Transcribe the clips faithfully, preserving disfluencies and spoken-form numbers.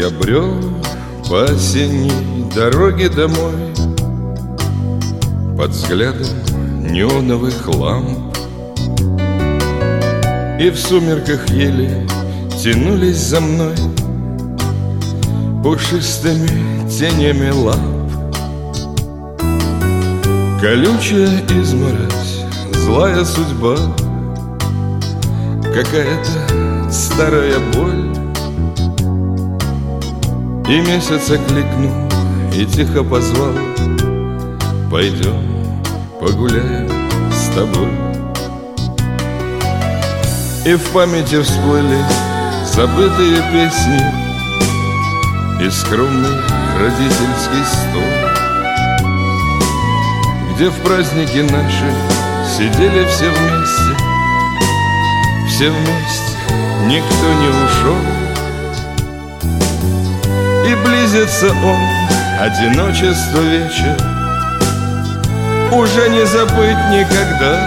Я брел по осенней дороге домой под взглядом неоновых ламп, и в сумерках еле тянулись за мной пушистыми тенями лап. Колючая изморозь, злая судьба, какая-то старая боль. И месяц окликнул и тихо позвал: пойдем погуляем с тобой. И в памяти всплыли забытые песни и скромный родительский стол, где в праздники наши сидели все вместе, все вместе, никто не ушел. И близится он, одиночество вечер, уже не забыть никогда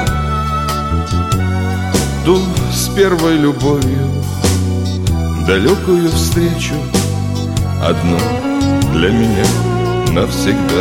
ту с первой любовью далекую встречу, одну для меня навсегда.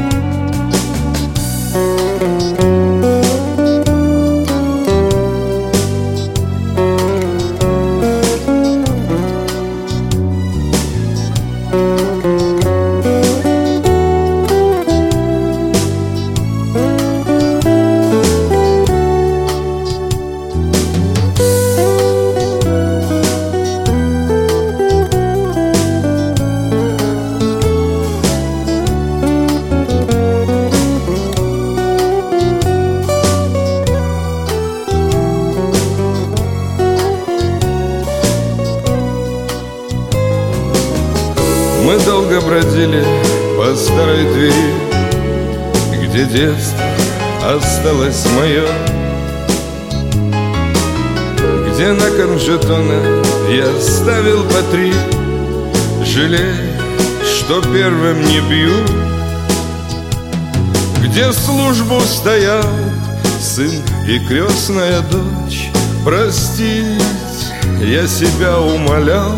Мы долго бродили по старой двери, где детство осталось мое, где на кон жетона я ставил по три, жалея, что первым не бью, где службу стоял сын и крестная дочь. Простить я себя умолял.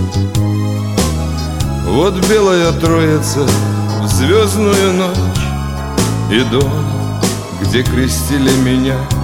Вот белая троица в звездную ночь, и дом, где крестили меня